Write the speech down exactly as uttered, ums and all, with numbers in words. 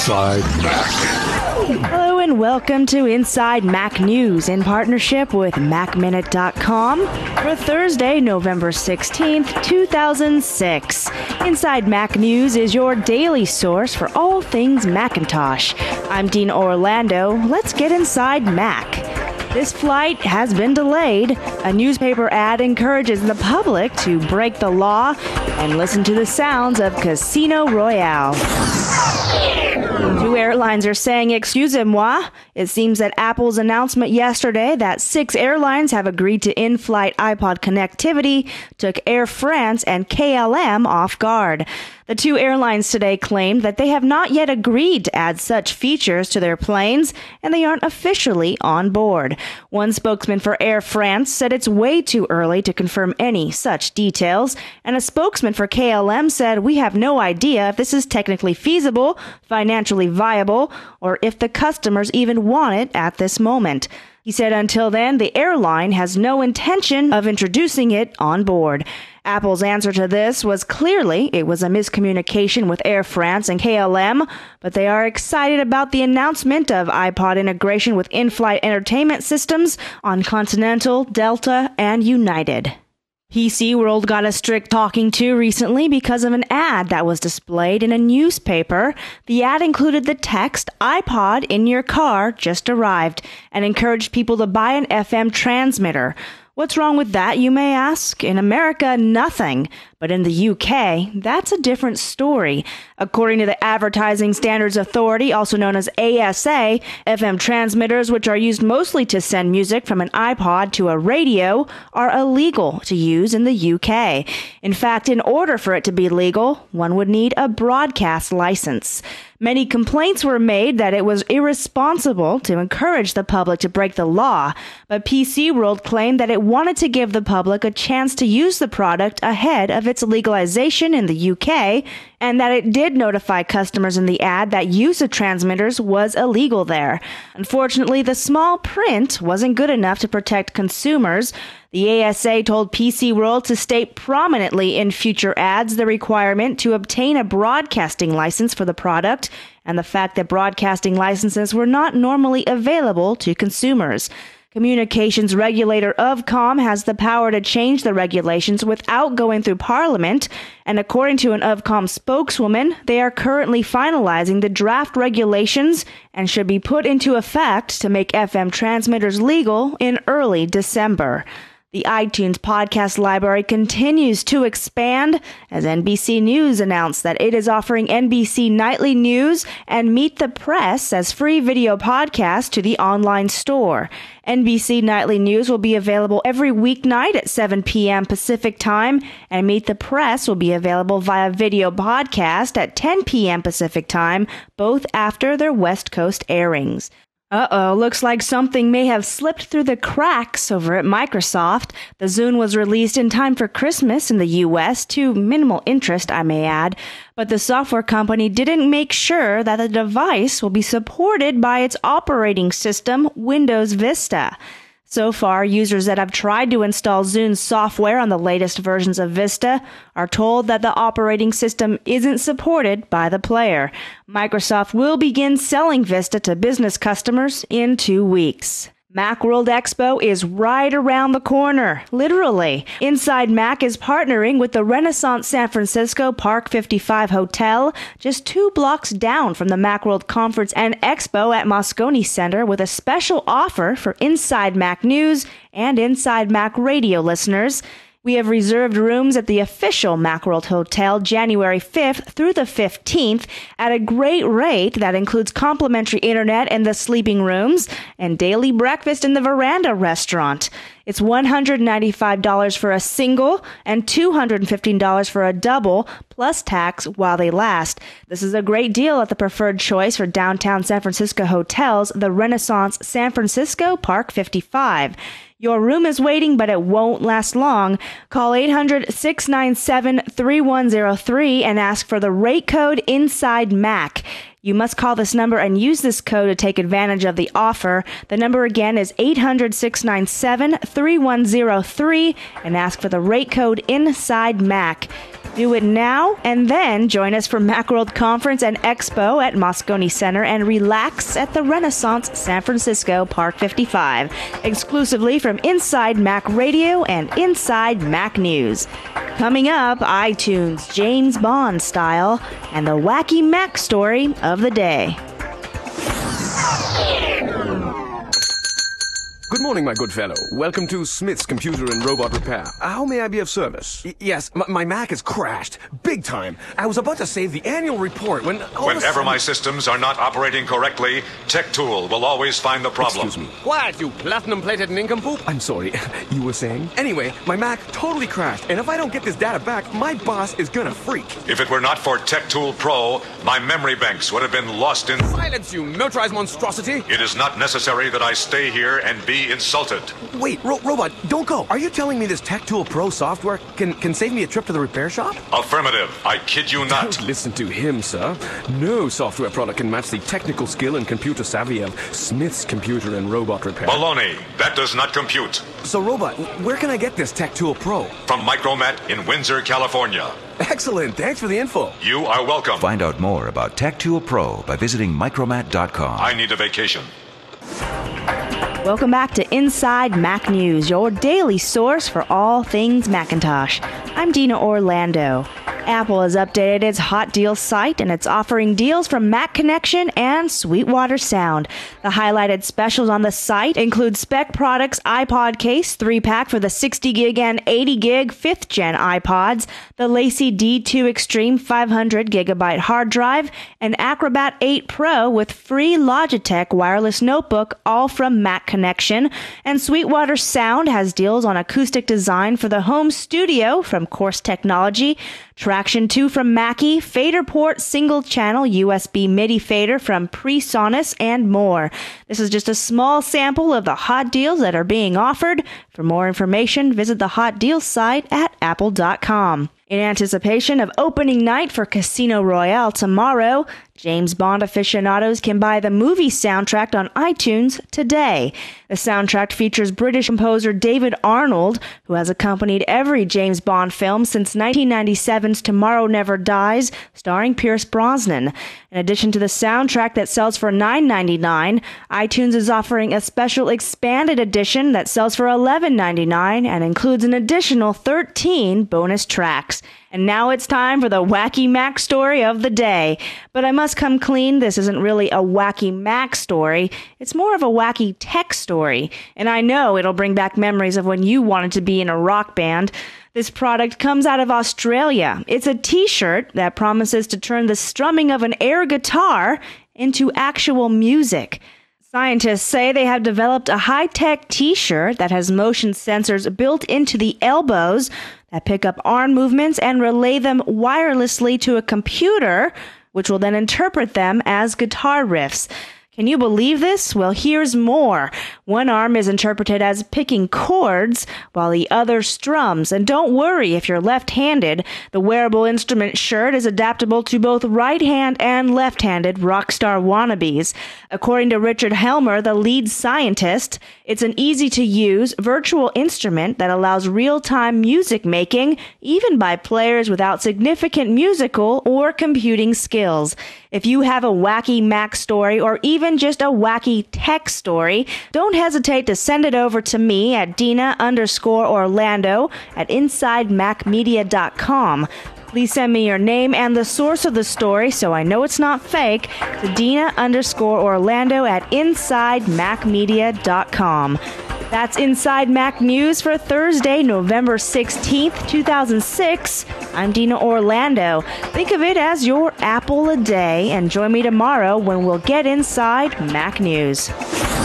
Inside Mac. Hello and welcome to Inside Mac News in partnership with Mac Minute dot com for Thursday, November sixteenth, two thousand six. Inside Mac News is your daily source for all things Macintosh. I'm Dean Orlando. Let's get inside Mac. This flight has been delayed. A newspaper ad encourages the public to break the law and listen to the sounds of Casino Royale. Two airlines are saying excusez-moi. It seems that Apple's announcement yesterday that six airlines have agreed to in-flight iPod connectivity took Air France and K L M off guard. The two airlines today claimed that they have not yet agreed to add such features to their planes, and they aren't officially on board. One spokesman for Air France said it's way too early to confirm any such details, and a spokesman for K L M said, "We have no idea if this is technically feasible, financially viable, or if the customers even want it at this moment." He said until then, the airline has no intention of introducing it on board. Apple's answer to this was clearly it was a miscommunication with Air France and K L M, but they are excited about the announcement of iPod integration with in-flight entertainment systems on Continental, Delta, and United. P C World got a strict talking to recently because of an ad that was displayed in a newspaper. The ad included the text, "iPod in your car just arrived," and encouraged people to buy an F M transmitter. What's wrong with that, you may ask? In America, nothing. But in the U K, that's a different story. According to the Advertising Standards Authority, also known as A S A, F M transmitters, which are used mostly to send music from an iPod to a radio, are illegal to use in the U K. In fact, in order for it to be legal, one would need a broadcast license. Many complaints were made that it was irresponsible to encourage the public to break the law, but P C World claimed that it wanted to give the public a chance to use the product ahead of its legalization in the U K, and that it did notify customers in the ad that use of transmitters was illegal there. Unfortunately, the small print wasn't good enough to protect consumers. The A S A told P C World to state prominently in future ads the requirement to obtain a broadcasting license for the product and the fact that broadcasting licenses were not normally available to consumers. Communications regulator Ofcom has the power to change the regulations without going through Parliament, and according to an Ofcom spokeswoman, they are currently finalizing the draft regulations and should be put into effect to make F M transmitters legal in early December. The iTunes podcast library continues to expand as N B C News announced that it is offering N B C Nightly News and Meet the Press as free video podcasts to the online store. N B C Nightly News will be available every weeknight at seven p.m. Pacific Time, and Meet the Press will be available via video podcast at ten p.m. Pacific Time, both after their West Coast airings. Uh-oh, looks like something may have slipped through the cracks over at Microsoft. The Zune was released in time for Christmas in the U S, to minimal interest, I may add, but the software company didn't make sure that the device will be supported by its operating system, Windows Vista. So far, users that have tried to install Zune software on the latest versions of Vista are told that the operating system isn't supported by the player. Microsoft will begin selling Vista to business customers in two weeks. Macworld Expo is right around the corner, literally. Inside Mac is partnering with the Renaissance San Francisco Park fifty-five Hotel, just two blocks down from the Macworld Conference and Expo at Moscone Center, with a special offer for Inside Mac News and Inside Mac Radio listeners. We have reserved rooms at the official Macworld Hotel January fifth through the fifteenth at a great rate that includes complimentary internet in the sleeping rooms and daily breakfast in the Veranda restaurant. It's one hundred ninety-five dollars for a single and two hundred fifteen dollars for a double, plus tax while they last. This is a great deal at the preferred choice for downtown San Francisco hotels, the Renaissance San Francisco Park fifty-five. Your room is waiting, but it won't last long. Call eight hundred, six nine seven, three one zero three and ask for the rate code Inside Mac. You must call this number and use this code to take advantage of the offer. The number again is eight hundred, six nine seven, three one zero three and ask for the rate code Inside Mac. Do it now, and then join us for Macworld Conference and Expo at Moscone Center and relax at the Renaissance San Francisco Park fifty-five, exclusively from Inside Mac Radio and Inside Mac News. Coming up, iTunes James Bond style and the wacky Mac story of the day. Good morning, my good fellow. Welcome to Smith's Computer and Robot Repair. How may I be of service? Y- yes, m- my Mac has crashed. Big time. I was about to save the annual report when... Whenever sudden... my systems are not operating correctly, TechTool will always find the problem. Excuse me. What, you platinum-plated nincompoop? I'm sorry. You were saying? Anyway, my Mac totally crashed, and if I don't get this data back, my boss is gonna freak. If it were not for TechTool Pro, my memory banks would have been lost in... Silence, you militarized monstrosity! It is not necessary that I stay here and be insulted. Wait, ro- Robot, don't go. Are you telling me this TechTool Pro software can, can save me a trip to the repair shop? Affirmative. I kid you not. Don't listen to him, sir. No software product can match the technical skill and computer savvy of Smith's Computer and Robot Repair. Baloney. That does not compute. So, Robot, where can I get this TechTool Pro? From Micromat in Windsor, California. Excellent. Thanks for the info. You are welcome. Find out more about TechTool Pro by visiting micromat dot com. I need a vacation. Welcome back to Inside Mac News, your daily source for all things Macintosh. I'm Dina Orlando. Apple has updated its Hot Deals site, and it's offering deals from Mac Connection and Sweetwater Sound. The highlighted specials on the site include Spec Products iPod case, three pack for the sixty gig and eighty gig fifth gen iPods, the Lacey D two Extreme five hundred gigabyte hard drive, and Acrobat eight Pro with free Logitech wireless notebook, all from Mac Connection. And Sweetwater Sound has deals on acoustic design for the home studio from Course Technology, Traction two from Mackie, fader port single channel U S B MIDI fader from PreSonus, and more. This is just a small sample of the hot deals that are being offered. For more information, visit the Hot Deals site at apple dot com. In anticipation of opening night for Casino Royale tomorrow, James Bond aficionados can buy the movie soundtrack on iTunes today. The soundtrack features British composer David Arnold, who has accompanied every James Bond film since nineteen ninety-seven's Tomorrow Never Dies, starring Pierce Brosnan. In addition to the soundtrack that sells for nine ninety-nine, iTunes is offering a special expanded edition that sells for eleven ninety-nine and includes an additional thirteen bonus tracks. And now it's time for the wacky Mac story of the day. But I must come clean, this isn't really a wacky Mac story. It's more of a wacky tech story. And I know it'll bring back memories of when you wanted to be in a rock band. This product comes out of Australia. It's a t-shirt that promises to turn the strumming of an air guitar into actual music. Scientists say they have developed a high-tech t-shirt that has motion sensors built into the elbows that pick up arm movements and relay them wirelessly to a computer, which will then interpret them as guitar riffs. Can you believe this? Well, here's more. One arm is interpreted as picking chords, while the other strums. And don't worry if you're left-handed. The wearable instrument shirt is adaptable to both right-hand and left-handed rock star wannabes. According to Richard Helmer, the lead scientist, it's an easy-to-use virtual instrument that allows real-time music making, even by players without significant musical or computing skills. If you have a wacky Mac story or even just a wacky tech story, don't hesitate to send it over to me at Dina underscore Orlando at inside mac media dot com. Please send me your name and the source of the story so I know it's not fake to Dina underscore Orlando at inside mac media dot com. That's Inside Mac News for Thursday, November sixteenth, two thousand six. I'm Dina Orlando. Think of it as your Apple a day, and join me tomorrow when we'll get inside Mac News.